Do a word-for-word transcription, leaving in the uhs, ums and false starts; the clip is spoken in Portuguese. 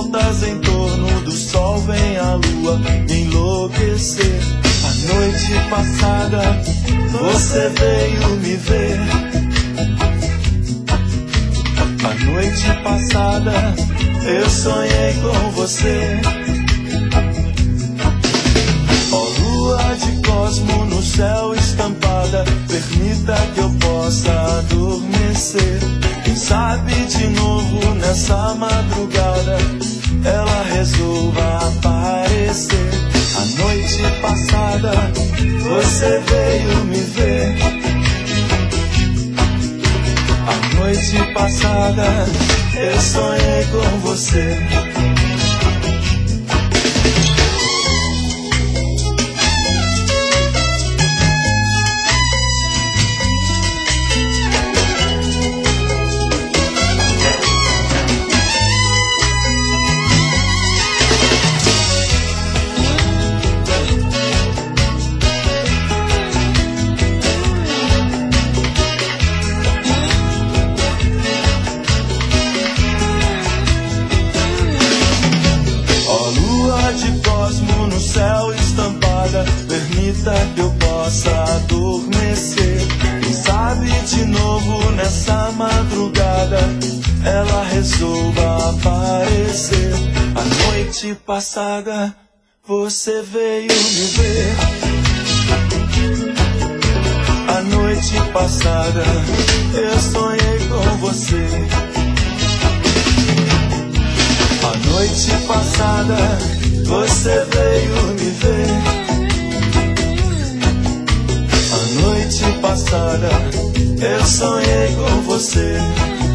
voltas em torno do sol, vem a lua me enlouquecer. A noite passada você veio me ver. A noite passada eu sonhei com você. Ó lua de cosmo no céu estampada, permita que eu possa adormecer. Quem sabe de novo nessa madrugada ela resolva aparecer. A noite passada você veio me ver. A noite passada eu sonhei com você. Permita que eu possa adormecer. Quem sabe de novo nessa madrugada ela resolva aparecer. A noite passada você veio me ver. A noite passada eu sonhei com você. A noite passada você veio me ver. A noite passada eu sonhei com você.